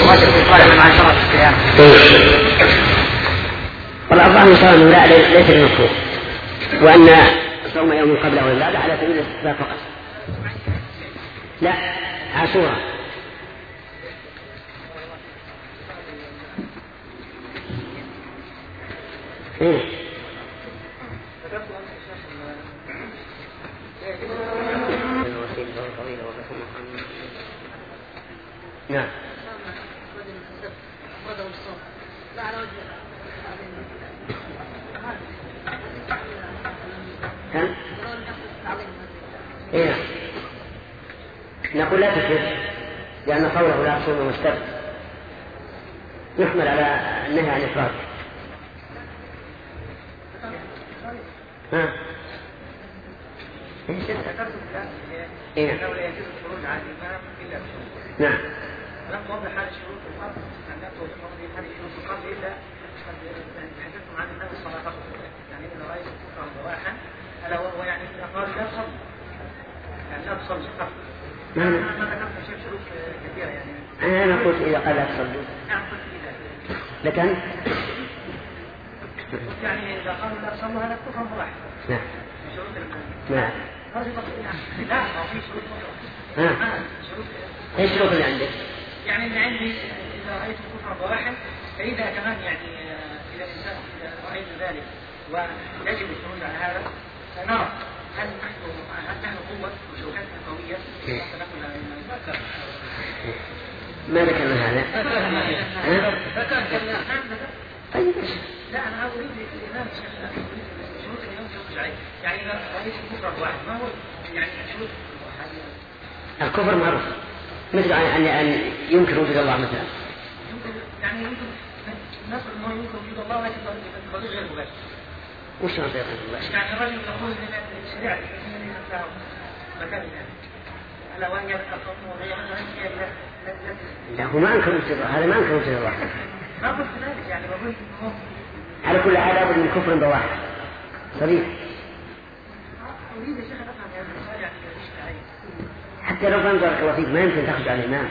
واجب صالح مع شرط الصيام. والأفضل صوم لا ليس المكروه، وأن صوم يوم قبله والبعد على سبيل الاستحباب فقط. لا عاشوراء. نعم. إيه؟ نقول لا تكذب، لأن قوله لا تصوم مستبد يحمل على النهي عن الإفراد. إيه؟ نعم. لم توضح هذه الشروط الخاصة أن لا توضح هذه الشروط الخاصة إلا تحدثتم عن النبي صلى الله عليه وسلم، يعني إذا رأيت كفرا بواحا ألا وهو يعني إذا قال لا تصل، يعني لا تصل فقط. ما ذكرت شيء شروط كثيرة يعني. أنا قلت إذا قال لا تصلوا. نعم قلت إذا. لكن يعني إذا قالوا لا تصلوا هذا كفر بواحا. نعم. شروط نعم. لا ما في شروط أخرى. ايش الشروط اللي عندك؟ يعني اللي عندي إذا رأيت كفرا بواحا، فإذا كمان يعني إذا الإنسان إذا رأيت ذلك ويجب الخروج على هذا، فنرى هل نحن قوة وشوكتنا قوية فنقول هذا ما ذكرنا هذا؟ طيب لا أنا أريد الإمام الشيخ شروط اليوم يخرج عليه، يعني إذا رأيت كفرا بواحا ما هو يعني شروط الكفر معروف، مثل أن ينكر وجود الله مثلا. يعني يمكن نصر أنه ينكر وجود الله لكن بطريق غير مباشر. وش نصر غير مباشر؟ يعني الرجل يقول أن الشريعة الإسلامية ليست له مكان ثاني، ألا وهي وهي مثلا لا هو ما أنكر وجود الله، هذا ما أنكر وجود الله. ما قلت ذلك يعني بقول على كل حال لابد من كفر بواحد صريح. أريد الشيخ أفهم هذا السؤال يعني حتى لو فهمت الوثيق ما يمكن تخرج على الإمام.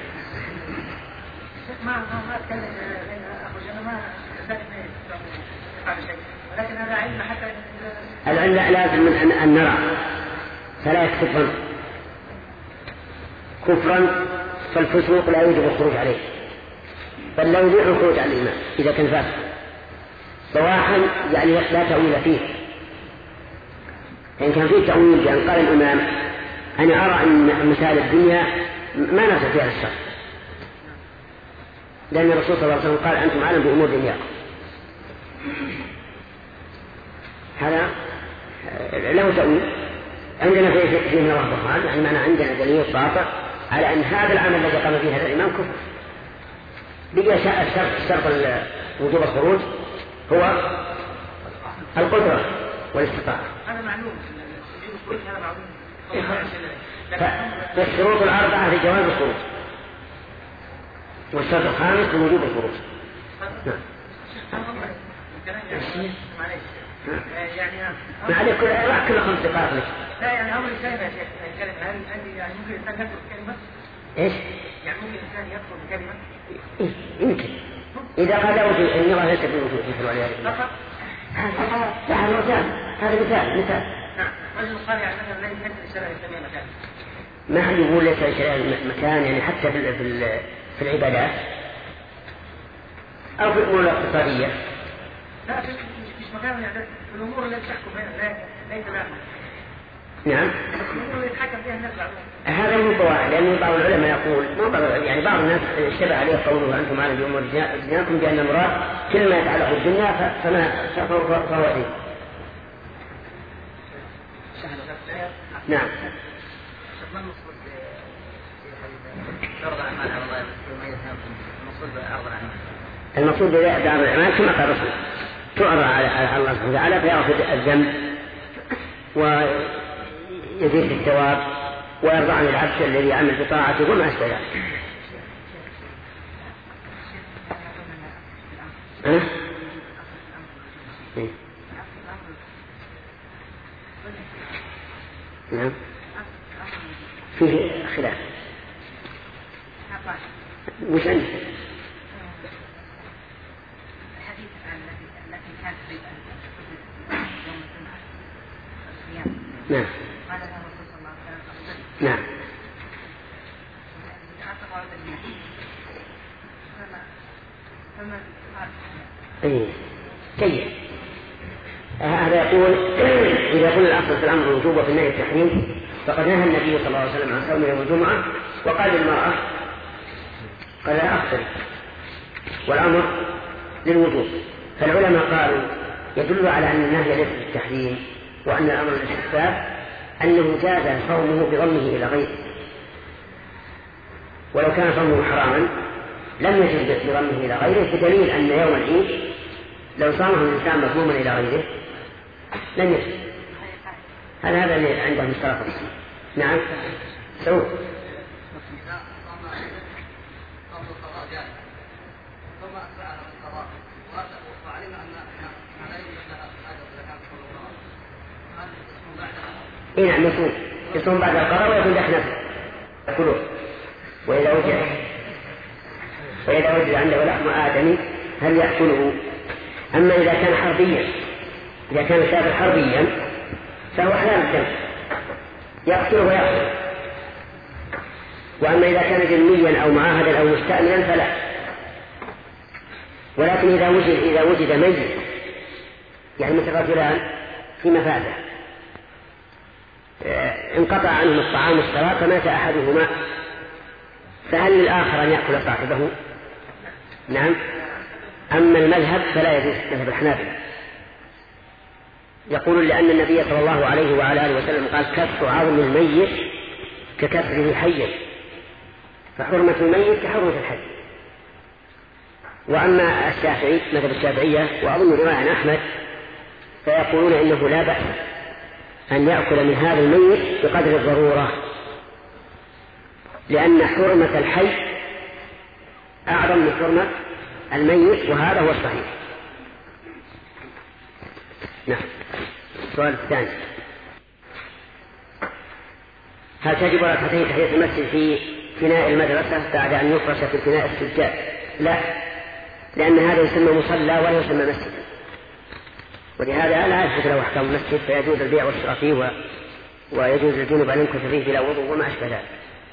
ما أتكلم أخرج أنا ما أستطيع هذا شيء، ولكن هذا علم حتى العلم لازم أن نرى ثلاث كفرا فالفسوق لا يوجب الخروج عليه، بل لا يجوز الخروج على الإمام إذا كان فاسق. بواحا يعني لا تأويل فيه، إن كان فيه تأويل بأن قال الإمام أنا أرى أن مسائل الدنيا ما نفع فيها الشر، لأن الرسول صلى الله عليه وسلم قال أنتم أعلم بأمور دنياكم. هذا له تأويل عندنا فيه من الله برهان، يعني معنى عندنا دليل ساطع على أن هذا العمل الذي قام به هذا الإمام كفر. بقي الشرط وجوب الخروج هو القدرة والاستطاعة. هذا معلوم، هذا معلوم. فالشروط الأربعة في جواز الخروج، والشرط الخامس في وجوب الخروج. نعم. ما عليك كل 5 دقائق لك. لا يعني أمر الكلمة يا شيخ، الكلمة هل يعني ممكن الإنسان يذكر بكلمة؟ إيش؟ يعني ممكن الإنسان يذكر بكلمة؟ يمكن. إذا قال وجود إن الله ليس بوجود مثل عليه. هذا مثال. نعم. رجل قال يعني مثلا لا يمكن للشرع يسميه مكان. ما حد يقول ليس للشرع مكان، يعني حتى في العبادات أو في الأمور الاقتصادية. لا مش مكان، يعني في الأمور التي تحكم بها ليس لها. نعم. الأمور اللي يتحكم فيها الناس بعضهم. هذا مو بواحد، لأن بعض العلماء يقول يعني بعض الناس اشتبه عليه قوله أنتم أعلم بأمور دنياكم بأن المراد كل ما يتعلق بالدنيا فهو إيه. نعم. المقصود ببعض الأعمال كما قال الرسول تعرض على الله سبحانه وتعالى فيأخذ الذنب ويزيد الثواب ويرضى عن العبد الذي عمل بطاعته وما أشبه ذلك. نعم. فيه خلاف. وش عندك؟ إيه جيد. هذا يقول إذا يقول الأصل في الأمر الوجوب وفي النهي التحريم فقد نهى النبي صلى الله عليه وسلم عن صوم يوم الجمعة وقال للمرأة قال لا أفطر والأمر للوجوب. فالعلماء قالوا يدل على أن النهي ليس للتحريم وأن الأمر للاستحباب أنه جاز صومه بضمه إلى غيره، ولو كان صومه حراما لم يجوز بضمه إلى غيره، بدليل أن يوم العيد لو صامه الإنسان مضموما إلى غيره لم يجوز. هذا اللي عندهم اشتراط. نعم سعود. إيه نعم يصوم بعد القضاء ويكون دخل يأكله. وإذا وجد عنده لحم آدمي هل يأكله؟ أما إذا كان حربيا، إذا كان شابا حربيا فهو حلال الدم يقتله ويأكله. وأما إذا كان ذميا أو معاهدا أو مستأمنا فلا. ولكن إذا وجد ميت يعني مترجلان في مفازة انقطع عنهم الطعام والشراب فمات أحدهما فهل للآخر أن يأكل صاحبه؟ نعم. أما المذهب فلا يجوز مذهب الحنابلة، يقول لأن النبي صلى الله عليه وعلى آله وسلم قال كسر عظم الميت ككسره حيا، فحرمة الميت كحرمة الحي. وأما الشافعي مذهب الشافعية وأظن رواية عن أحمد فيقولون إنه لا بأس أن يأكل من هذا الميت بقدر الضرورة، لأن حرمة الحي أعظم من حرمة الميت، وهذا هو الصحيح. نعم. السؤال الثاني: هل تجب ركعتين تحية المسجد في فناء المدرسة بعد أن يفرش في فناء السجاد؟ لا، لأن هذا يسمى مصلى ولا يسمى مسجد، ولهذا لا يثبت له أحكام المسجد، فيجوز البيع والشراء فيه ويجوز الجنوب أن يمكث فيه بلا وضوء وما أشبه ذلك.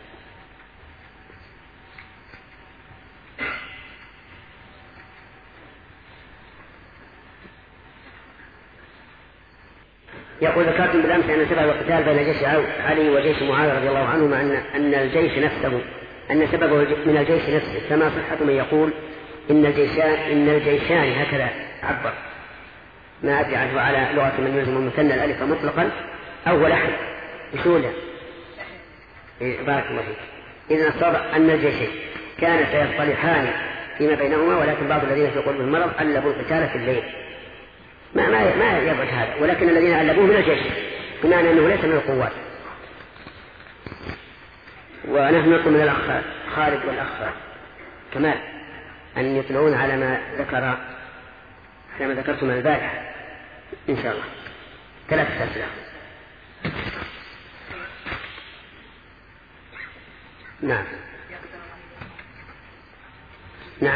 يقول ذكرتم بالأمس أن سبب القتال بين جيش علي وجيش معاوية رضي الله عنهما أن الجيش نفسه أن سببه من الجيش نفسه، فما صحة من يقول إن الجيشان هكذا عبر؟ ما أدري عنه على لغة من يلزم المثنى الألف مطلقا أو لحن بسهولة. بارك الله فيك. إذن الصواب أن الجيشين كان سيصطلحان فيما بينهما، ولكن بعض الذين في قلوبهم مرض ألبوا القتال في الليل. ما يبعد هذا، ولكن الذين ألبوه من الجيش، بمعنى أنه ليس من القوات. ونحن نطلب من الأخ خالد والأخ كمال أن يطلعون على ما ذكرتم البارحة إن شاء الله. 3 أسئلة. نعم. نعم.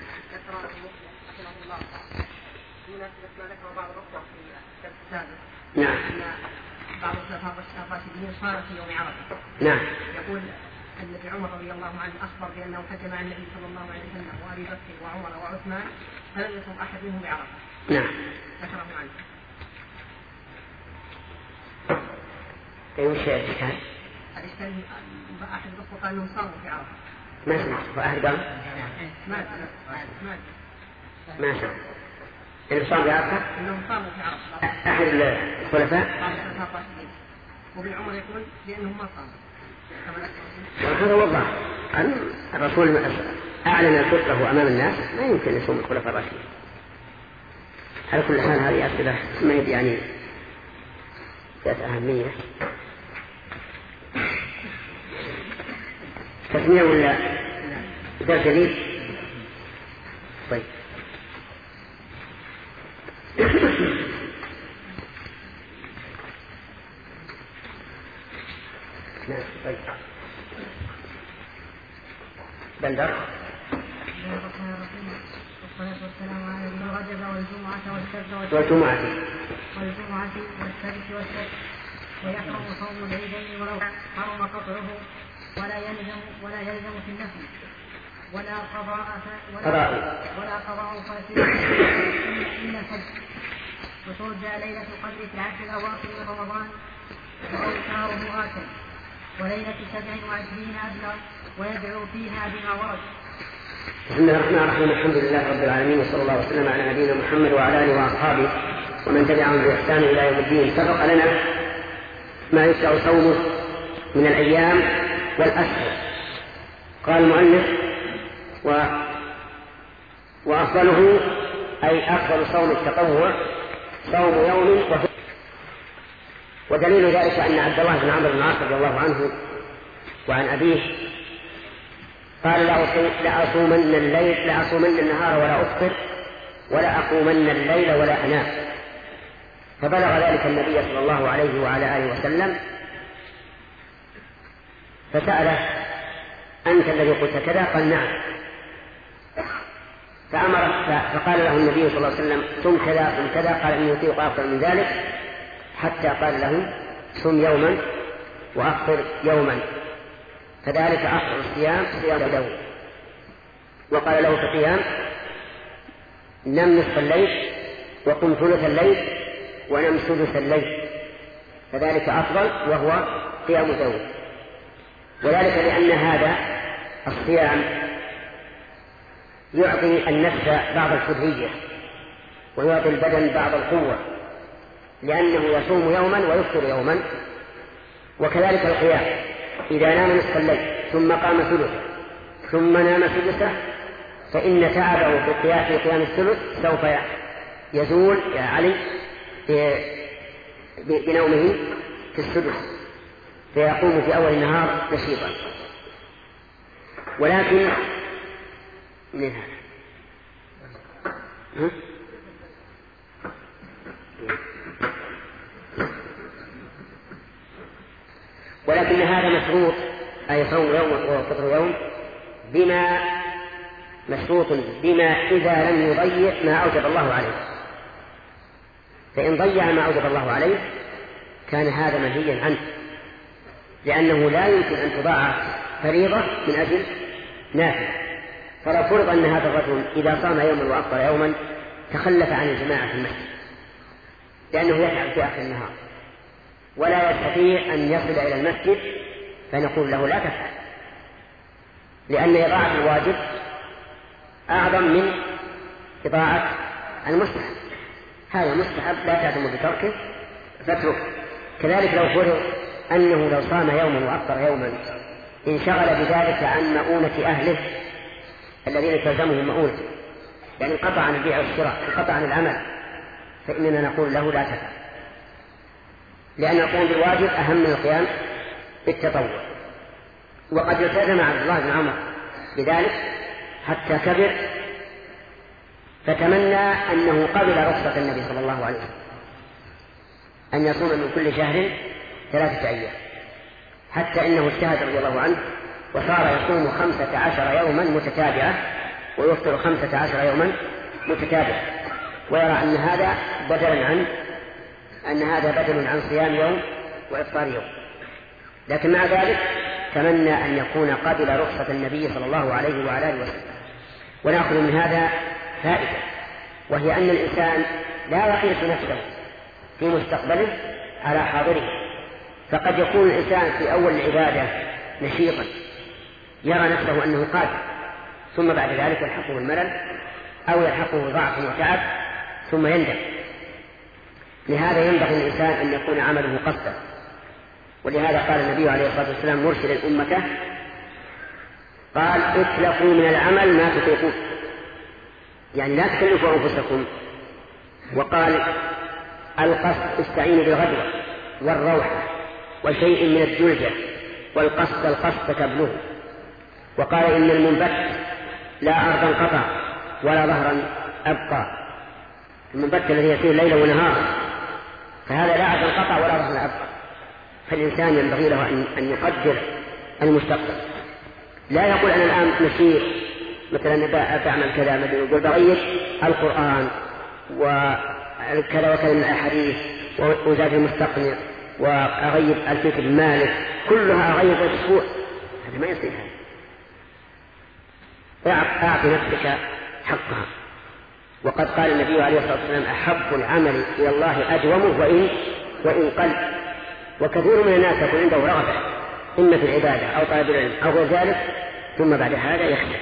نعم. بعض الخلفاء الراشدين صار في يوم عرفة. نعم. يقول أن ابن عمر رضي الله عنه أخبر بأنه حج مع النبي صلى الله عليه وسلم وأبي بكر وعمر وعثمان فلم يصم أحد منهم بعرفة. نعم. ذكره عنه. وش الإشكال؟ الإشكال أحد الأخوة قال أنهم صاموا في عرفة. ما سمعت. وأحد قال؟ ما سمعت. اللي صام بعرفة؟ إنهم صاموا في عرفة. أحد الخلفاء؟ وابن عمر يقول لأنهم ما صاموا. هذا وضح أن الرسول أعلن الفطرة أمام الناس، ما يمكن يصوم الخلفاء الراشدين. على كل حال هذه أسئلة ما يعني ذات أهمية. تسمية ولا درس جديد؟ طيب. نعم. طيب. بندر. والصلاة والسلام على ابن رجب والجمعة والسبت والسبت ويحرم صوم العيدين ولو حرم قطعه ولا يلزم في النفل ولا قضاء فاسد إلا الحج. وترجى ليلة القدر في العشر الأواخر من رمضان وأوتاره آكل، وليلة 27 أبلغ، ويدعو فيها بما ورد. بسم الله الرحمن الرحيم. الحمد لله رب العالمين، وصلى الله وسلم على نبينا محمد وعلى آله وأصحابه ومن تبعهم بإحسان إلى يوم الدين. سبق لنا ما يشرع صومه من الأيام والأشهر. قال المؤلف وأفضله أي أفضل صوم التطوع صوم يوم ودليل ذلك أن عبد الله بن عمرو بن العاص رضي الله عنه وعن أبيه قال لأصومن النهار ولا أفطر ولا أقومن الليل ولا أنام. فبلغ ذلك النبي صلى الله عليه وعلى آله وسلم فسأله: أنت الذي قلت كذا؟ قال: نعم. فقال له النبي صلى الله عليه وسلم: صم كذا صم كذا. قال: إني أطيق أفضل من ذلك، حتى قال له: صم يوما وأفطر يوما، فذلك أفضل الصيام صيام داود. وقال له في القيام: نم نصف الليل وقم ثلث الليل ونم سدس الليل، فذلك أفضل وهو قيام داود. وذلك لأن هذا الصيام يعطي النفس بعض الحرية ويعطي البدن بعض القوة، لأنه يصوم يوما ويفطر يوما. وكذلك القيام، إذا نام نصف الليل ثم قام ثلثه ثم نام سدسه، فإن تعبه في قيام الثلث سوف يزول يا علي بنومه في السدس، فيقوم في أول النهار نشيطا. ولكن من هذا ولكن هذا مشروط، أي صوم يوم وفطر يوم، مشروط بما إذا لم يضيع ما أوجب الله عليه. فإن ضيع ما أوجب الله عليه كان هذا منهيا عنه، لأنه لا يمكن أن تضاع فريضة من أجل نافلة. فلو فرض أن هذا الرجل إذا صام يوما وأفطر يوما تخلف عن الجماعة في المسجد لأنه يتعب في آخر النهار ولا يستطيع أن يصل إلى المسجد، فنقول له: لا تفعل، لأن إضاعة الواجب أعظم من إضاعة المستحب. هذا مستحب لا تعتم بتركه فاتركه. كذلك لو فرض أنه لو صام يوما وأفطر يوما انشغل بذلك عن مؤونة أهله الذين تلزمهم مؤونة، يعني انقطع عن البيع والشراء، انقطع عن العمل، فإننا نقول له: لا تفعل، لأن القيام بالواجب أهم من القيام بالتطوع. وقد التزم عبد الله بن عمرو بذلك حتى كبر، فتمنى أنه قبل رخصة النبي صلى الله عليه وسلم أن يصوم من كل شهر 3 أيام، حتى إنه اجتهد رضي الله عنه وصار يصوم 15 يوما متتابعة ويفطر 15 يوما متتابعة، ويرى أن هذا بدل عن صيام يوم وإفطار يوم. لكن مع ذلك تمنى أن يكون قبل رخصة النبي صلى الله عليه وعلى آله وسلم. ونأخذ من هذا فائدة، وهي أن الإنسان لا يقيس نفسه في مستقبله على حاضره. فقد يكون الإنسان في أول العبادة نشيطا يرى نفسه أنه قادر، ثم بعد ذلك يلحقه الملل أو يلحقه ضعف وتعب ثم يندم. لهذا ينبغي الإنسان أن يكون عمله قصدا. ولهذا قال النبي عليه الصلاة والسلام مرشدا أمته، قال: اتلقوا من العمل ما تطيقون، يعني لا تكلفوا أنفسكم. وقال: القصد استعينوا بالغدوة والروحة وشيء من الدلجة، والقصد تبلغ. وقال: إن المنبت لا أرضا قطع ولا ظهرا أبقى. المنبت الذي يسير ليلا ونهارا، فهذا لا أرضا قطع ولا ظهرا أبقى. فالإنسان ينبغي له أن يقدر المستقبل، لا يقول أنا الآن مسير مثلا بعمل كذا، يقول بغير القرآن وكذا وكذا من الأحاديث وزاد المستقنع وأغيب الفكر المالك، كلها أغيب أسبوع، هذا ما يصير. أعط نفسك حقها. وقد قال النبي عليه الصلاة والسلام أحب العمل إلى الله أدومه وإن قل. وكثير من الناس يكون عنده رغبة إما في العبادة أو طلب العلم أو غير ذلك، ثم بعد هذا يخشى.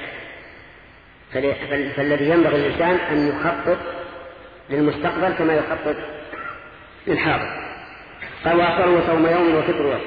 فالذي ينبغي الإنسان أن يخطط للمستقبل كما يخطط للحاضر. قال وأفطروا صوم يوم وفطر يوم.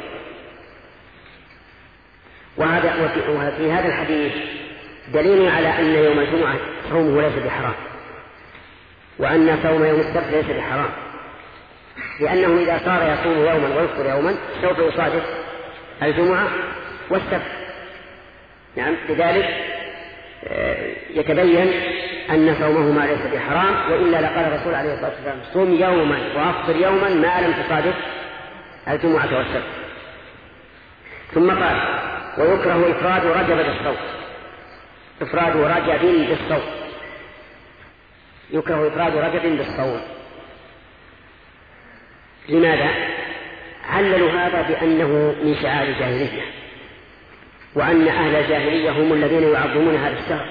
وفي هذا الحديث دليل على أن يوم الجمعة صومه ليس بحرام، وأن صوم يوم السبت ليس بحرام، لأنه إذا صار يصوم يوما ويفطر يوما سوف يصادف الجمعة والسبت. نعم، لذلك يتبين أن صومهما ليس بحرام، وإلا لقال الرسول عليه الصلاة والسلام صوم يوما وأفطر يوما ما لم تصادف الجمعة والسبت. ثم قال ويكره إفراد رجب بالصوم. إفراد رجب بالصوم، يكره إفراد رجب بالصوم. لماذا؟ عللوا هذا بأنه من شعائر الجاهلية، وأن أهل الجاهلية هم الذين يعظمون هذا الشهر،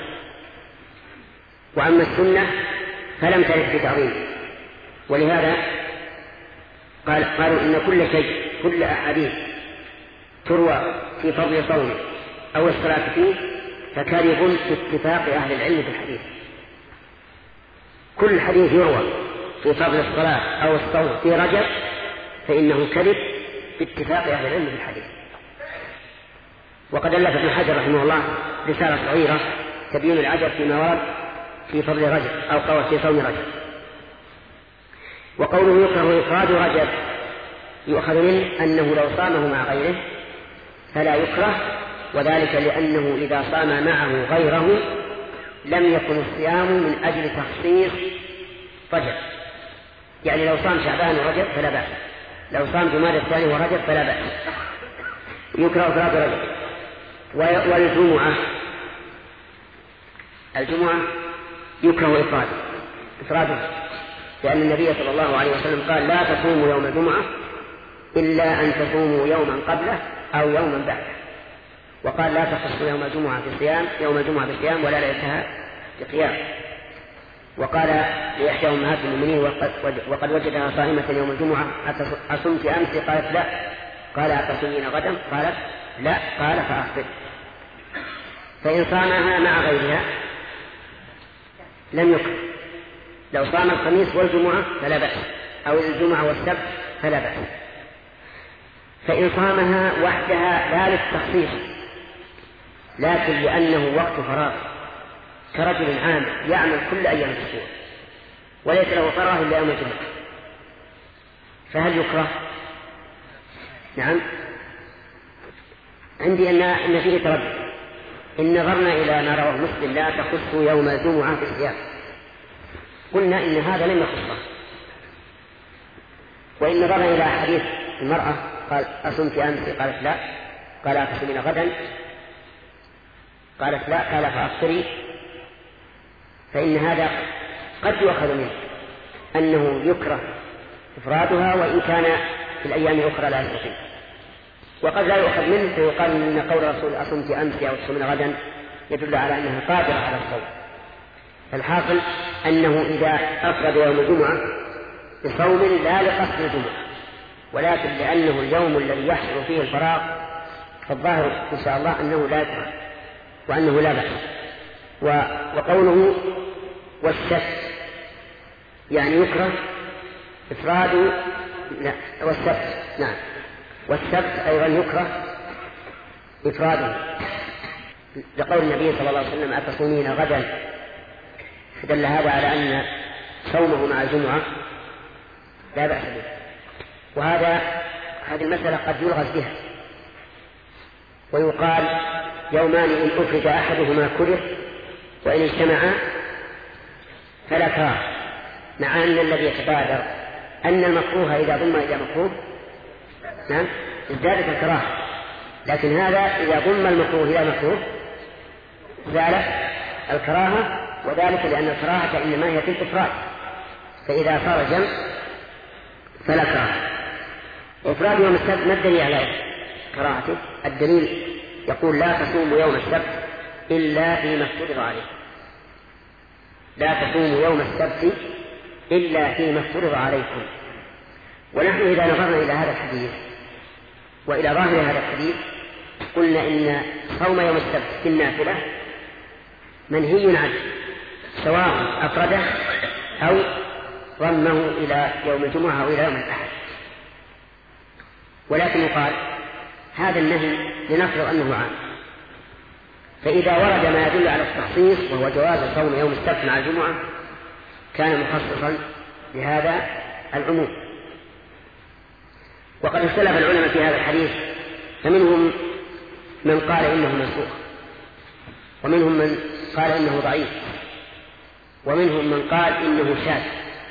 وأما السنة فلم ترد بتعظيمه. ولهذا قالوا إن كل شيء، كل أحاديث تروى في فضل صومه أو الصلاة فيه فكاذب باتفاق أهل العلم في الحديث. كل حديث يروى في فضل الصلاة أو الصوم في رجب فإنه كذب باتفاق أهل العلم في الحديث. وقد ألف ابن حجر رحمه الله رسالة صغيرة تبين العجب فيما ورد في فضل رجب أو قول في صوم رجب. وقوله يكره إفراد رجب يؤخذ منه أنه لو صامه مع غيره فلا يكره، وذلك لأنه إذا صام معه غيره لم يكن الصيام من أجل تخصيص رجب. يعني لو صام شعبان ورجب فلا بأس، لو صام جمادى الثاني ورجب فلا بأس. يكره إفراد رجب. والجمعة، الجمعة يكره إفراده، لأن النبي صلى الله عليه وسلم قال لا تصوموا يوم الجمعة إلا أن تصوموا يوما قبله أو يوما بعده. وقال لا تخصوا يوم الجمعة بصيام ولا ليلتها بقيام. وقال لإحدى أمهات المؤمنين وقد وجدها صائمة يوم الجمعة أصمت أمس؟ قالت لا. قال أتصومين غدا؟ قالت لا. قال فأفطر. فإن صامها مع غيرها لم يكن. لو صام الخميس والجمعة فلا بأس، أو الجمعة والسبت فلا بأس. فإن صامها وحدها لا للتخصيص لكن لأنه وقت فراغ، كرجل عام يعمل كل أيام الأسبوع وليس له فراغ إلا يوم الجمعة، فهل يكره؟ نعم. عندي أن فيه تردد. إن نظرنا إلى ما رواه مسلم لا تخص يوم الجمعة بالصيام، قلنا إن هذا لم يخصه. وإن نظرنا إلى حديث المرأة قال أصمت أمس؟ قالت لا. قال أتصومين غدا؟ قالت لا. قال فأفطري. فإن هذا قد يؤخذ منه أنه يكره إفرادها وإن كان في الأيام الأخرى لا يستطيع، وقد لا يؤخذ منه فيقال إن قول الرسول أصمت أمس أو تصومين غدا يدل على أنها قادرة على الصوم. فالحاصل أنه إذا أفرد يوم الجمعة بصوم لا لقصد الجمعة ولكن لأنه اليوم الذي يحصل فيه الفراغ، فالظاهر إن شاء الله أنه لا يكره وأنه لا بأس. وقوله والسبت يعني يكره إفراد والسبت. نعم، والسبت أيضا يكره إفراده، لقول النبي صلى الله عليه وسلم أتصومين غدا، فدل هذا على أن صومه مع الجمعة لا بأس به. هذه المسألة قد يلغز بها ويقال يومان إن أفرد أحدهما كره وإن اجتمعا فلا كراهة، مع أن الذي يتبادر أن المكروه إذا ضم إلى مكروه نعم ازدادت الكراهة، لكن هذا إذا ضم المكروه إلى مكروه زالت الكراهة، وذلك لأن الكراهة إنما هي في الإفراد، فإذا صار جمع فلا كراهة. إفراد يوم السبت ما الدليل على كراهته؟ الدليل يقول لا تصوموا يوم السبت إلا فيما افترض عليكم، لا تصوموا يوم السبت إلا فيما افترض عليكم. ونحن إذا نظرنا إلى هذا الحديث وإلى ظاهر هذا الحديث قلنا إن صوم يوم السبت في النافلة منهي عنه، سواء أفرده أو ضمه إلى يوم الجمعة أو إلى يوم الأحد. ولكن يقال هذا النهي لنفرض أنه عام، فإذا ورد ما يدل على التخصيص وهو جواز صوم يوم السبت مع الجمعة كان مخصصا لهذا العموم. وقد اختلف العلماء في هذا الحديث، فمنهم من قال إنه منسوخ، ومنهم من قال إنه ضعيف، ومنهم من قال إنه شاذ.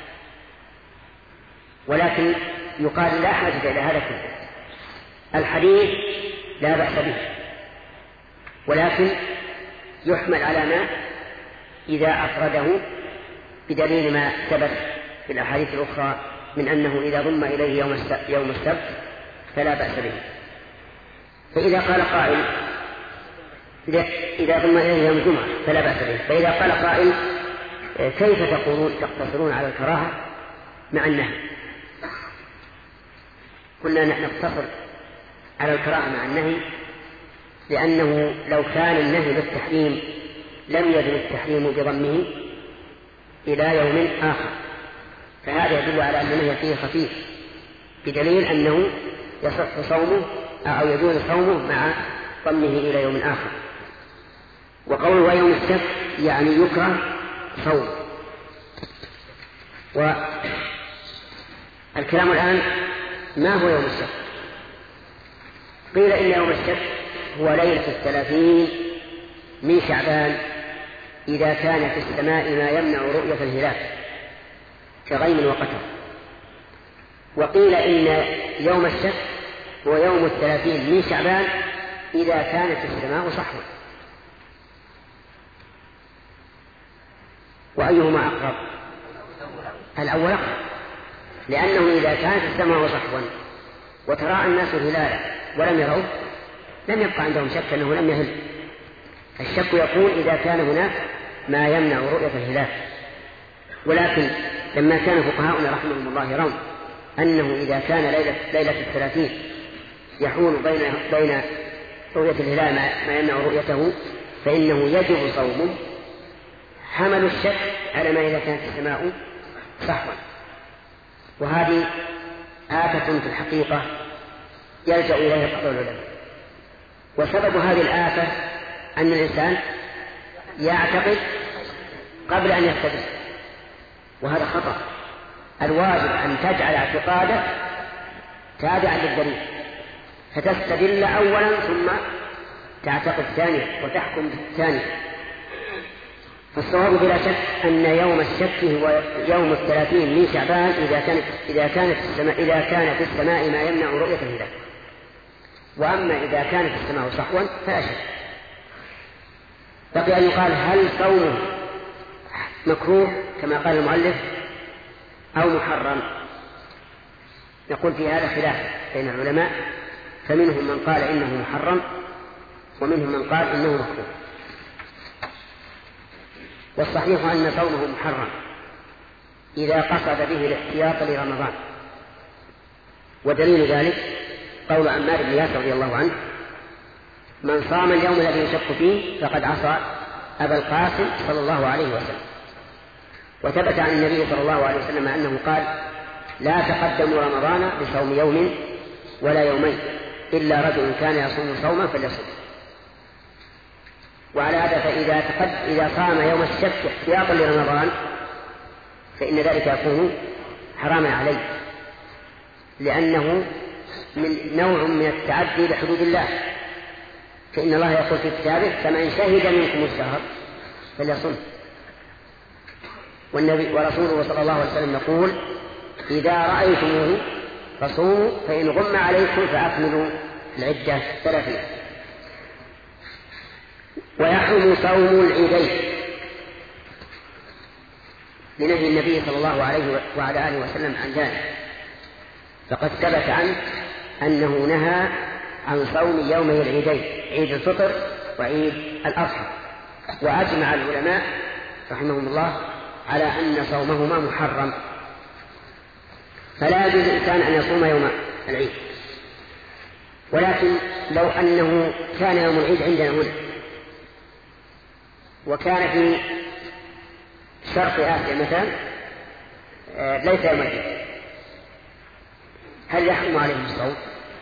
ولكن يقال لا حاجة إلى هذا كله، الحديث لا بأس به، ولكن يحمل على ما إذا أفرده بدليل ما ثبت في الأحاديث الأخرى من أنه إذا ضم إليه يوم السبت فلا بأس به. فإذا قال قائل إذا ضم إليه يوم الجمعة فلا بأس به، فإذا قال قائل كيف تقتصرون على الكراهة مع النهي؟ كنا نقتصر على الكراهة مع النهي لأنه لو كان النهي بالتحريم لم يدل التحريم بضمه إلى يوم آخر، فهذا يدل على أن النهي فيه خفيف بدليل أنه يصح صومه أو يجوز صومه مع ضمه إلى يوم آخر. وقوله يوم السبت يعني يكره صوم. والكلام الآن ما هو يوم السبت؟ قيل إن يوم السبت هو ليلة 30 من شعبان إذا كان في السماء ما يمنع رؤية الهلال كغيم وقتر. وقيل إن يوم السبت هو يوم 30 من شعبان إذا كانت السماء صحوا. وأيهما أقرب؟ الأول أقرب، لأنه إذا كانت السماء صحوا وتراءى الناس الهلال ولم يروه لم يبقى عندهم شك أنه لم يهل. الشك يكون إذا كان هناك ما يمنع رؤية الهلال. ولكن لما كان فقهاؤنا رحمهم الله يرون أنه إذا كان ليلة 30 يحول بين رؤية الهلال ما يمنع رؤيته فإنه يجب صومه، حملوا الشك على ما إذا كانت السماء صحوا. وهذه آفة في الحقيقة يلجأ إليها بعض العلماء. وسبب هذه الآفة أن الإنسان يعتقد قبل أن يستدل، وهذا خطأ. الواجب أن تجعل اعتقادك تابعا للدليل، فتستدل أولا ثم تعتقد ثانيا وتحكم بالثانية. فالصواب بلا شك أن يوم الشك هو يوم 30 من شعبان إذا كانت في السماء ما يمنع رؤية الهلال. وأما إذا كانت السماء صحوا فلا شك. بقي أن يقال هل صومه مكروه كما قال المؤلف أو محرم؟ نقول في هذا خلاف بين العلماء، فمنهم من قال إنه محرم ومنهم من قال إنه مكروه. والصحيح أن صومه محرم إذا قصد به الاحتياط لرمضان. ودليل ذلك قول عمار بن ياسر رضي الله عنه: من صام اليوم الذي يشك فيه فقد عصى أبا القاسم صلى الله عليه وسلم. وثبت عن النبي صلى الله عليه وسلم أنه قال: لا تقدموا رمضان بصوم يوم ولا يومين إلا رجل كان يصوم صوما فليصوم. وعلى هذا فإذا صام يوم السبت احتياطا لرمضان فإن ذلك يكون حراما عليه، لأنه من نوع من التعدي لحدود الله. فإن الله يقول في كتابه: فمن شهد منكم الشهر فليصم. والنبي ورسوله صلى الله عليه وسلم يقول: إذا رأيتموه فصوموا فإن غم عليكم فأكملوا العدة 30. ويحرم صوم العيدين لنهي النبي صلى الله عليه وعلى آله وسلم عن ذلك، فقد ثبت عنه أنه نهى عن صوم يومي العيدين، عيد الفطر وعيد الأضحى. وأجمع العلماء رحمهم الله على أن صومهما محرم، فلا يجوز الإنسان أن يصوم يوم العيد. ولكن لو أنه كان يوم العيد عندنا هنا وكان في شرق آسيا مثلا ليس يوم العيد، هل يحرم عليهم الصوم؟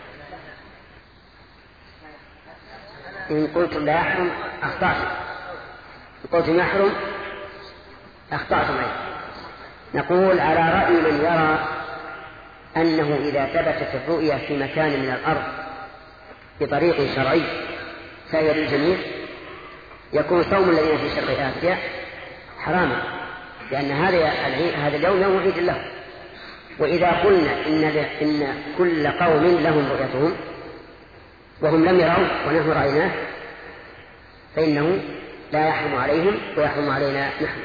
إن قلتم لا يحرم أخطأتم، إن قلتم يحرم أخطأتم أيضا. نقول على رأي من يرى أنه إذا ثبتت الرؤية في مكان من الأرض بطريق شرعي فهي للجميع، يكون صوم الذين في شرق آسيا حراما، لأن هذا اليوم يوم عيد له. وإذا قلنا إن كل قوم لهم رؤيتهم وهم لم يروا ونحن رأيناه فإنه لا يحرم عليهم ويحرم علينا نحن.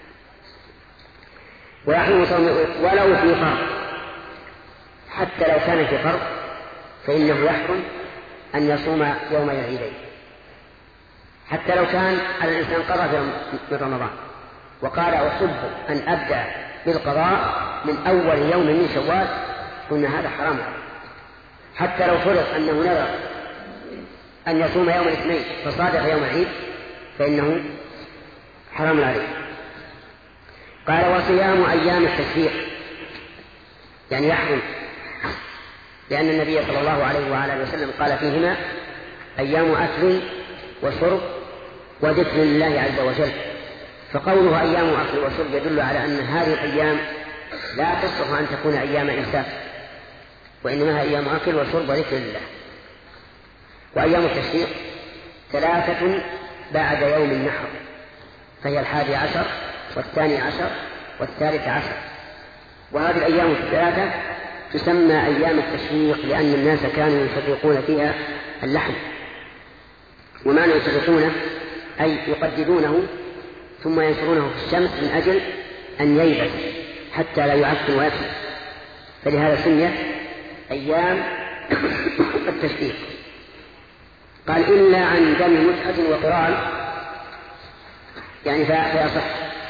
ويحرم صوم ولو في فرض، حتى لو كان في فرض فإنه يحرم أن يصوم يوم العيدين، حتى لو كان على الإنسان قضى من رمضان وقال أحب أن أبدأ بالقضاء من أول يوم من شوال، قلنا هذا حرام. حتى لو فرض أنه نذر أن يصوم يوم الاثنين فصادف يوم العيد فإنه حرام عليه. قال وصيام أيام التشريق يعني يحرم، لأن النبي صلى الله عليه وعلى وسلم قال فيهما أيام أكل وشرب وذكر لله عز وجل. فقوله أيام أكل وشرب يدل على أن هذه الأيام لا تصلح أن تكون أيام إمساك، وإنما أيام أكل وشرب وذكر لله. وأيام التشريق 3 بعد يوم النحر، فهي 11 و12 و13. وهذه الأيام 3 تسمى أيام التشريق لأن الناس كانوا يشرقون فيها اللحم. وما يشرقونه أي يقددونه ثم ينشرونه في الشمس من أجل أن ييبس حتى لا يعفن ويفسد، فلهذا سميت أيام التشريق. قال إلا عن دم متعة وقران، يعني فيصح.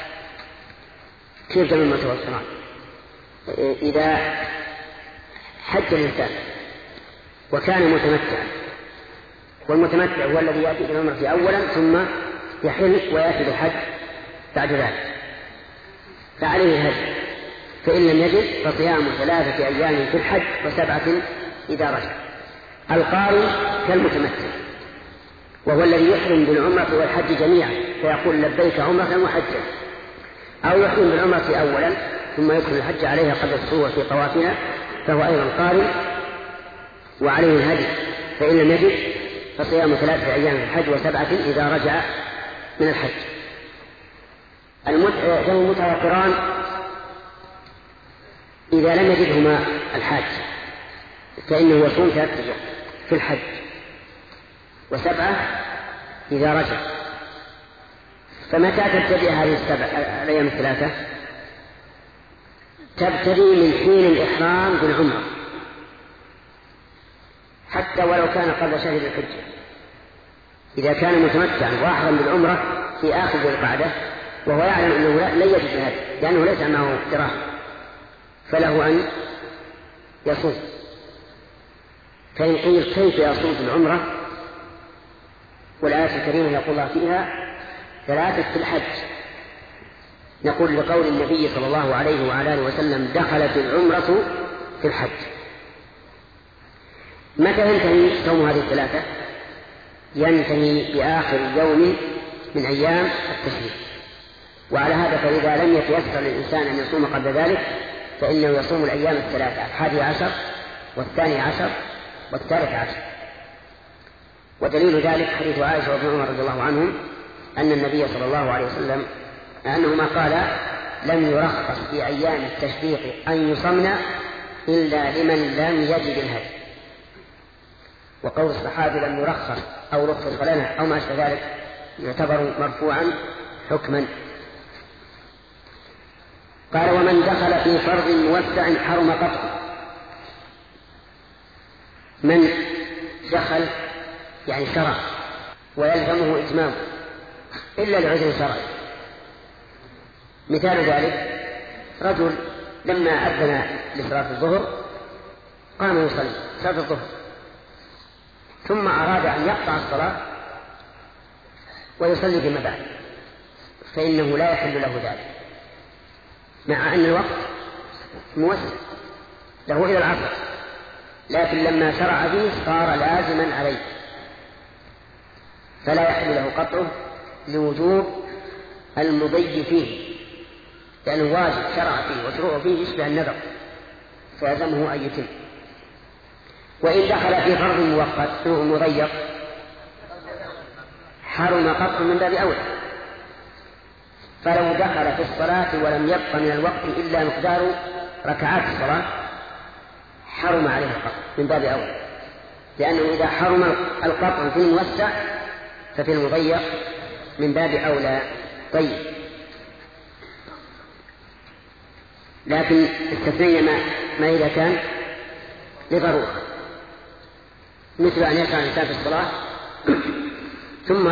كيف دم المتعة والقران؟ إذا حج الإنسان وكان متمتعا، والمتمتع هو الذي يأتي بالعمرة أولا ثم يحل ويأتي بالحج بعد ذلك، فعليه الهدي. فإن لم يجد فصيام 3 أيام في الحج و7 إذا رجع. القارن كالمتمتع، وهو الذي يحرم بالعمرة والحج جميعا فيقول لبيك عمرة وحجا، أو يحرم بالعمرة أولا ثم يدخل الحج عليها قبل السوء في طوافها، فهو أيضا قارن وعليه الهدي. فإن لم يجد فصيام 3 أيام في الحج و7 إذا رجع من الحج. المتعة والقران إذا لم يجدهما الحاج فإنه يصوم 3 أيام في الحج و7 إذا رجع. فمتى تبتدئ هذه الأيام 3؟ تبتدي من حين الإحرام بالعمرة، حتى ولو كان قبل شهر الحجة. إذا كان متمتعا وأحرم بالعمرة في آخر ذي القعدة وهو يعلم أنه لا يجد هذا لأنه ليس معه دراهم، فله أن يصوم. فإن قيل كيف يصوم في العمرة والآية الكريمة يقول الله فيها 3 في الحج، نقول لقول النبي صلى الله عليه وعلى آله وسلم دخلت العمرة في الحج. متى ينتهي صوم هذه 3؟ ينتهي بآخر يوم من أيام التشريق. وعلى هذا فإذا لم يتيسر للإنسان أن يصوم قبل ذلك فإنه يصوم الأيام 3 11 و12 و13. ودليل ذلك حديث عائشة وابن عمر رضي الله عنهم أن النبي صلى الله عليه وسلم أنهما قال لم يرخص في أيام التشريق أن يصمنا إلا لمن لم يجد الهدي. وقول الصحابي لم يرخص أو رخص لنا أو ما أشبه ذلك يعتبر مرفوعا حكما. قال ومن دخل في فرض موسع حرم قطعه. من دخل يعني شرع ويلزمه إتمامه إلا لعذر شرعي. مثال ذلك رجل لما أذن لصلاة الظهر قام يصلي صلاة الظهر، ثم أراد أن يقطع الصلاة ويصلي فيما بعد، فإنه لا يحل له ذلك، مع أن الوقت موسع له إلى العصر، لكن لما شرع فيه صار لازما عليه، فلا يحل له قطعه لوجوب المضي فيه، لأنه واجب شرع فيه وشروع فيه يشبه النذر فيلزمه أن يتم. وإن دخل في فرض مؤقت مضيق حرم قطع من باب أولى، فلو دخل في الصلاة ولم يبق من الوقت إلا مقدار ركعات الصلاة حرم عليه القطع من باب أولى، لأنه إذا حرم القطع في الموسع ففي المضيق من باب أولى. طيب، لكن استثنينا ما إذا كان لضرورة، مثل أن يسعى الإنسان في الصلاة ثم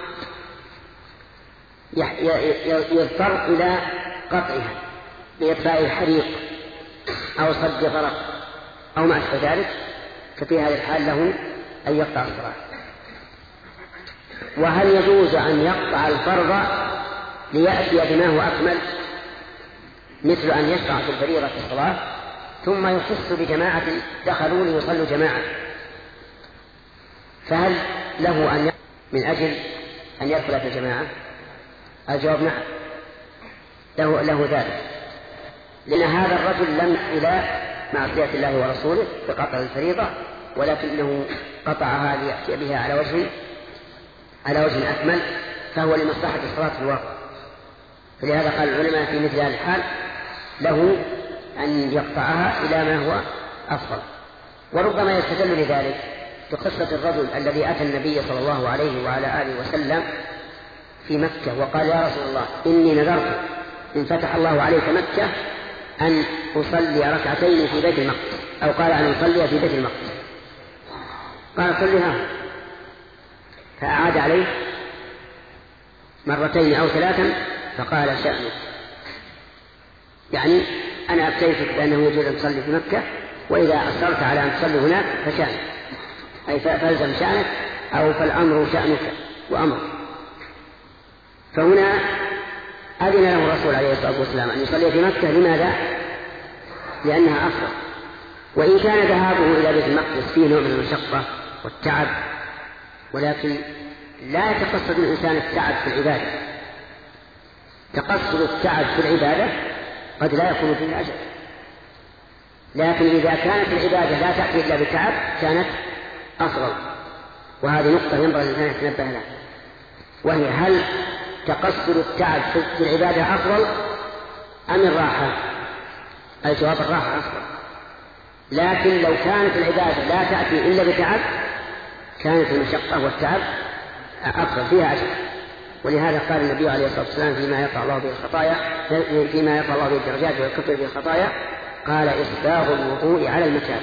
يضطر إلى قطعها بإطفاء الحريق أو صد غرق أو ما أشبه ذلك، ففي هذه الحال له أن يقطع الصلاة. وهل يجوز أن يقطع الفرض ليأتي بما هو أكمل، مثل أن يشرع في الفريضة في الصلاة ثم يحس بجماعة دخلوا ليصلوا جماعة، فهل له أن من أجل أن يدخل في الجماعة؟ الجواب نعم، له ذلك، لأن هذا الرجل لم إلى معصية الله ورسوله بقطع الفريضة، ولكنه قطعها ليأتي بها على وجه أكمل، فهو لمصلحة الصلاة في الواقع. فلهذا قال العلماء في مثل هذا الحال له أن يقطعها إلى ما هو أفضل. وربما يستدل لذلك بقصة الرجل الذي أتى النبي صلى الله عليه وعلى آله وسلم في مكة وقال: يا رسول الله، إني نذرت إن فتح الله عليك مكة أن أصلي ركعتين في بيت المقدس، أو قال أن أصلي في بيت المقدس. قال: صلها. فأعاد عليه مرتين أو ثلاثا فقال: شأنك، يعني أنا أبتيتك بأنه يجوز أن تصلي في مكة، وإذا أصرت على أن تصلي هناك فشأنك، أي فالزم شأنك، أو فالأمر شأنك وأمرك. فهنا أذن له الرسول عليه الصلاة والسلام أن يصلي في مكة. لماذا؟ لأنها أفضل، وإن كان ذهابه إلى بيت المقدس فيه نوع من المشقة والتعب، ولكن لا يتقصد الإنسان التعب في العبادة. تقصد التعب في العبادة قد لا يكون فيه أجر، لكن إذا كانت العبادة لا تأتي إلا بالتعب كانت أفضل. وهذه نقطة ينبغي الإنسان يتنبه لها، وهي: هل تقصد التعب في العبادة أفضل أم الراحة؟ الجواب: الراحة أفضل، لكن لو كانت العبادة لا تأتي إلا بتعب كانت المشقة والتعب أفضل، فيها أجر. ولهذا قال النبي عليه الصلاة والسلام فيما يرفع الله به الخطايا، فيما يرفع الله به الدرجات ويكفر به الخطايا، قال: إسباغ الوضوء على المكان.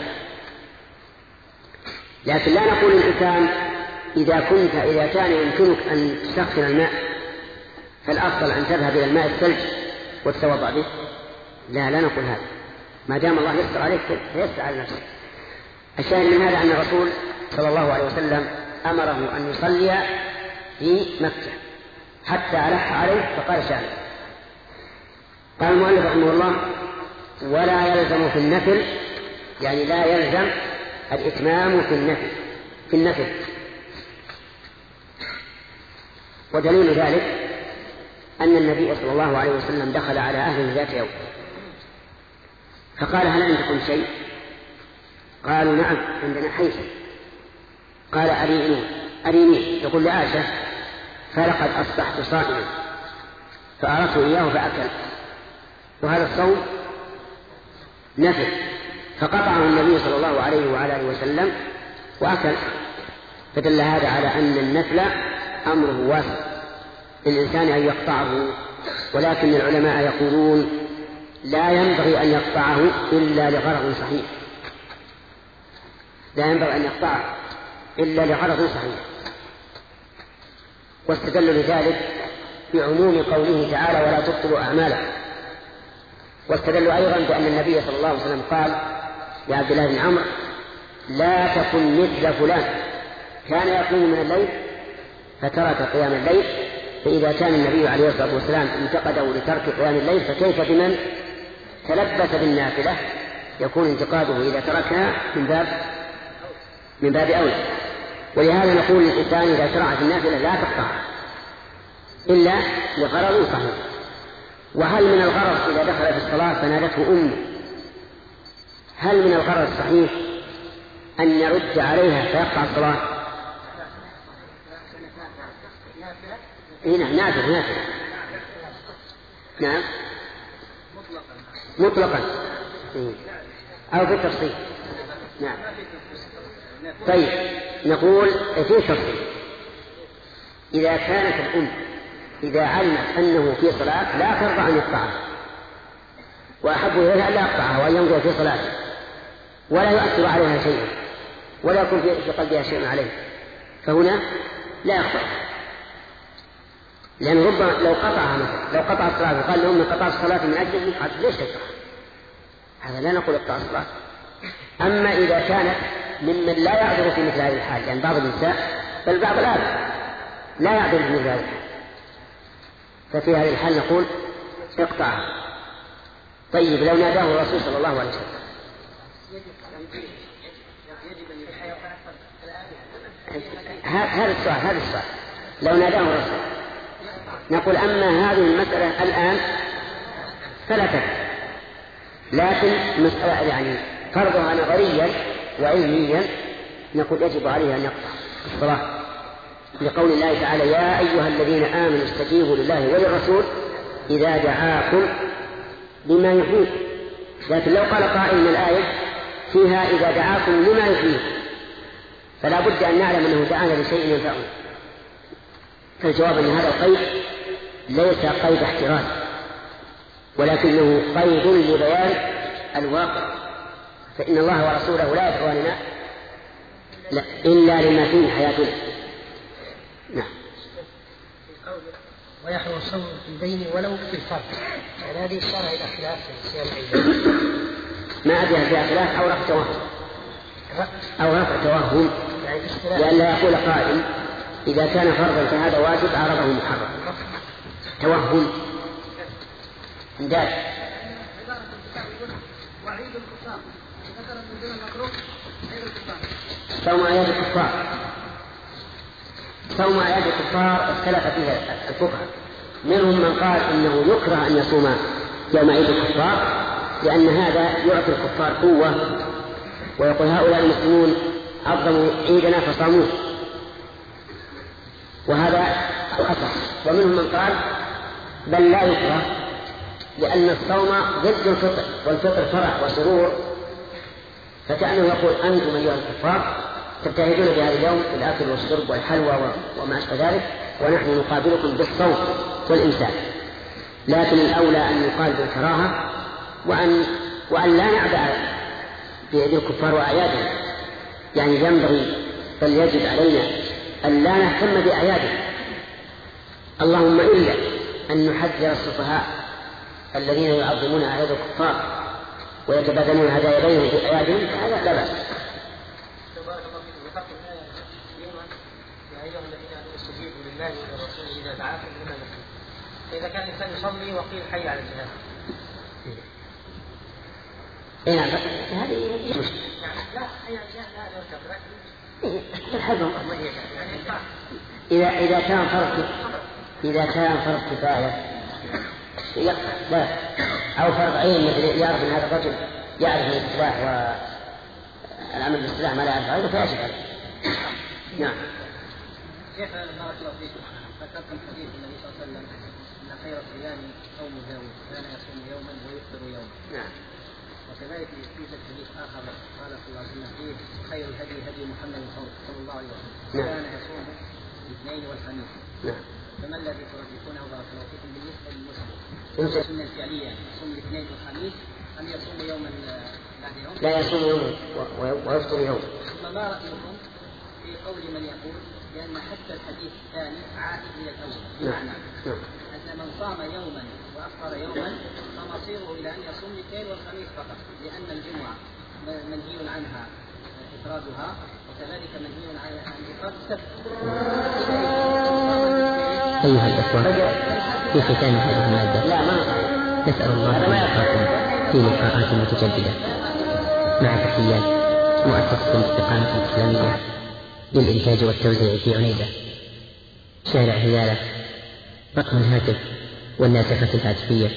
لكن لا نقول الإنسان إذا كان يمكنك أن تسخن الماء فالأفضل أن تذهب إلى الماء الثلج وتتوضأ به. لا نقول هذا، ما دام الله يسر عليك فيسر على نفسك. الشاهد من هذا أن الرسول صلى الله عليه وسلم أمره أن يصلي في مكة حتى ألح عليه فقال: شأنه. قال المؤلف رحمه الله: ولا يلزم في النفل، يعني لا يلزم الإتمام في النفل. ودليل ذلك أن النبي صلى الله عليه وسلم دخل على أهله ذات يوم فقال: هل عندكم شيء؟ قالوا: نعم عندنا حيث. قال: أريني. يقول لعائشة: فلقد أصبحت صائما، فأردت إياه فأكل. وهذا الصوم نفل، فقطعه النبي صلى الله عليه وعلى آله وسلم وأكل. فدل هذا على أن النفل أمره واسع للإنسان أن يقطعه، ولكن العلماء يقولون لا ينبغي أن يقطعه إلا لغرض صحيح، لا ينبغي أن يقطعه إلا لغرض صحيح. واستدلوا لذلك بعموم قوله تعالى ولا تبطلوا أعمالكم. واستدلوا أيضا بأن النبي صلى الله عليه وسلم قال لعبد الله بن عمرو لا تكن مثل فلان كان يقوم من الليل فترك قيام الليل، فإذا كان النبي عليه الصلاة والسلام انتقده لترك قيام الليل فكيف بمن تلبس بالنافلة؟ يكون انتقاده إذا تركها من باب أولى. ولهذا نقول للإنسان إذا شرع في النافلة لا تقطع إلا لغرض صحيح. وهل من الغرض إذا دخل في الصلاة فنادته أمه، هل من الغرض الصحيح أن يرد عليها فيقطع الصلاة؟ هنا نافلة نعم مطلقا أو بالتفصيل. نعم. طيب نقول في تفصيل. إذا كانت الأم إذا علمت أنه في صلاة لا ترضى أن يقطعها وأحب إليها أن لا يقطعها وأن ينظر في صلاته ولا يؤثر عليها شيئا ولا يكون في قلبها شيء عليه، فهنا لا يقطعها. لأن ربما لو قطعها مثلا لو قطع الصلاة وقال لهم قطع الصلاة من أجل ليش تقطع؟ هذا لا نقول اقطع الصلاة. أما إذا كانت ممن لا يعذر في مثل هذه الحال، يعني بعض النساء بل بعض الآباء لا يعذر في مثل هذه الحال، ففي هذه الحال نقول اقطعها. طيب لو ناداه الرسول صلى الله عليه وسلم هذا السؤال لو ناداه الرسول نقول أما هذه المسألة الآن فلا تكفي، لكن مسألة يعني فرضها نظريا وعلميا نقول يجب عليه أن يقطع الصلاة لقول الله تعالى يا أيها الذين آمنوا استجيبوا لله وللرسول إذا دعاكم لما يحييكم. لكن لو قال قائل من الآية فيها إذا دعاكم لما يحييكم فلا بد أن نعلم أنه دعانا لشيء ينفعه. فالجواب أن هذا القيد ليس قيد احتراز ولكنه قيد لبيان الواقع، فإن الله ورسوله لا يدعوننا إلا لما فيه حياتنا. نعم. ويحرم الصوم في الدين ولو في الفرض، يعني هذه الشرع إلى خلاف في صيام الأيام. ما أدري فيها خلاف أو رفع توهم لأن لا يقول قائل إذا كان فرضا فهذا واجب عرضه محرم توهم ذلك. صوم أعياد الكفار اختلف فيها الفقهاء، منهم من قال إنه يكره أن يصوم يوم عيد الكفار لأن هذا يعطي الكفار قوة، ويقول هؤلاء المسلمون عظموا عيدنا فصاموه، وهذا الأصح. ومنهم من قال بل لا يكره لأن الصوم ضد الفطر، والفطر فرح وسرور، فكأنه يقول أنتم أيها الكفار تبتهجون بهذا اليوم بالأكل والشرب والحلوى وما أشبه ذلك، ونحن نقابلكم بالصوم والإمساك. لكن الأولى أن يقال بالكراهة وأن لا نعبأ بيد الكفار وأعيادهم، يعني ينبغي بل يجب علينا أن لا نهتم بأعيادهم، اللهم إلا أن نحذر السفهاء الذين يعظمون أعياد الكفار ويتبادلون هدايا بينهم في أعيادهم، فهذا لا بأس. لله ولرسوله إذا دعاكم لما يحييكم. فإذا كان الإنسان يصلي وقيل حي على الجهاد. نعم هذه مشكلة. لا حي على الجهاد إذا كان فرض كفاية لا أو فرض عين مثل يعرف أن هذا الرجل يعرف من السلاح والعمل بالسلاح ما لا يعرف هذا فيجب عليه. نعم. كيف بارك الله فيكم ذكرتم حديث النبي صلى الله عليه وسلم ان خير الصيام صوم داوود كان يصوم يوما ويفطر يوما. نعم. وكذلك في حديث اخر قال صلى الله عليه وسلم فيه خير الهدي هدي محمد صلى الله عليه وسلم كان يصوم الاثنين والخميس. نعم. فما الذي ترجحونه بارك الله فيكم بالنسبه للمسلم؟ السنه الفعليه يصوم الاثنين والخميس ام يصوم يوما بعد يوم؟ لا يصوم يوما ويفطر يوما. ثم ما رايكم في في قول من يقول بأن حتى الحديث الثاني عائد إلى الأول، بمعنى أن من صام يوما وأفطر يوما فمصيره إلى أن يصوم الاثنين والخميس فقط، لأن الجمعة منهي عنها إفرادها، وكذلك منهي عن إفراد السبت. أيها الأخوة، في ختام هذه المادة نسأل الله أن يلقاكم في لقاءات متجددة مع تحيات مؤسسة الاستقامة الإسلامية للإنتاج والتوزيع في عنيزة، شارع هلالة، رقم الهاتف والناسخة الهاتفية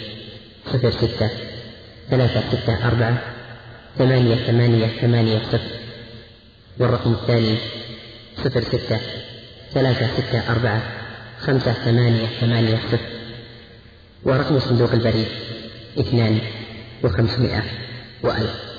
06-364-8880، والرقم الثاني 06-364-5880، ورقم صندوق البريد 2500 و1000.